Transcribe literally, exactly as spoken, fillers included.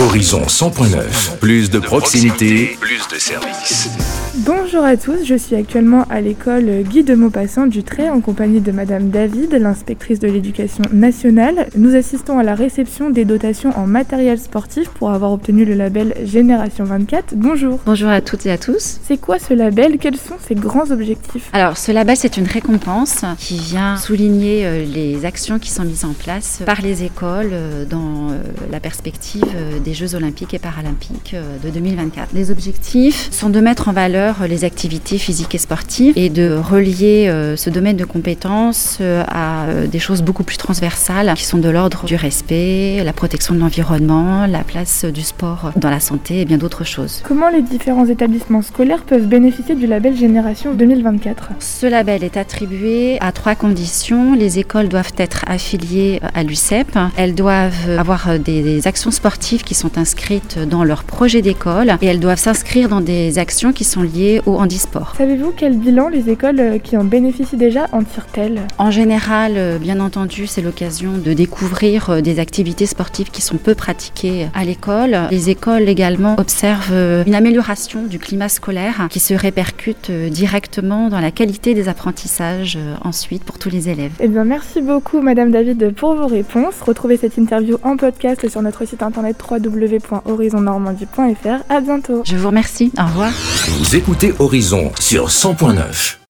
Horizon cent point neuf, plus de proximité, plus de services. Bonjour à tous, je suis actuellement à l'école Guy de Maupassant du Trait en compagnie de Madame David, l'inspectrice de l'éducation nationale. Nous assistons à la réception des dotations en matériel sportif pour avoir obtenu le label Génération vingt-quatre. Bonjour. Bonjour à toutes et à tous. C'est quoi ce label? Quels sont ses grands objectifs? Alors ce label, c'est une récompense qui vient souligner euh, les actions qui sont mises en place par les écoles euh, dans euh, la perspective euh, des Jeux Olympiques et Paralympiques euh, de deux mille vingt-quatre. Les objectifs sont de mettre en valeur les activités physiques et sportives et de relier euh, ce domaine de compétences euh, à euh, des choses beaucoup plus transversales qui sont de l'ordre du respect, la protection de l'environnement, la place du sport dans la santé et bien d'autres choses. Comment les différents établissements scolaires peuvent bénéficier du label Génération deux mille vingt-quatre? Ce label est attribué à trois conditions. Les écoles doivent être affiliées à l'U C E P. Elles doivent avoir des, des actions sportives qui sont inscrites dans leur projet d'école et elles doivent s'inscrire dans des actions qui sont liées au handisport. Savez-vous quel bilan les écoles qui en bénéficient déjà en tirent-elles? En général, bien entendu, c'est l'occasion de découvrir des activités sportives qui sont peu pratiquées à l'école. Les écoles également observent une amélioration du climat scolaire qui se répercute directement dans la qualité des apprentissages ensuite pour tous les élèves. Eh bien, merci beaucoup Madame David pour vos réponses. Retrouvez cette interview en podcast sur notre site internet w w w point horizon normandie point f r. À bientôt. Je vous remercie. Au revoir. Vous écoutez Horizon sur cent point neuf.